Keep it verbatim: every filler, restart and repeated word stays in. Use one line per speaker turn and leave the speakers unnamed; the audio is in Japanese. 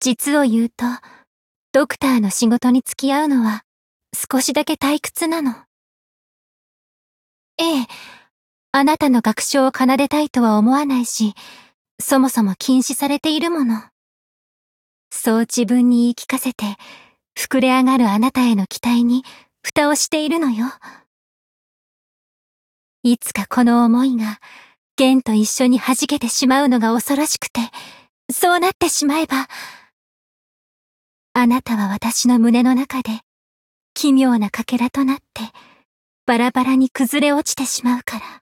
実を言うと、ドクターの仕事に付き合うのは少しだけ退屈なの。ええ、あなたの楽章を奏でたいとは思わないし、そもそも禁止されているもの。そう自分に言い聞かせて、膨れ上がるあなたへの期待に蓋をしているのよ。いつかこの思いが、弦と一緒に弾けてしまうのが恐ろしくて、そうなってしまえば、あなたは私の胸の中で、奇妙なかけらとなって、バラバラに崩れ落ちてしまうから。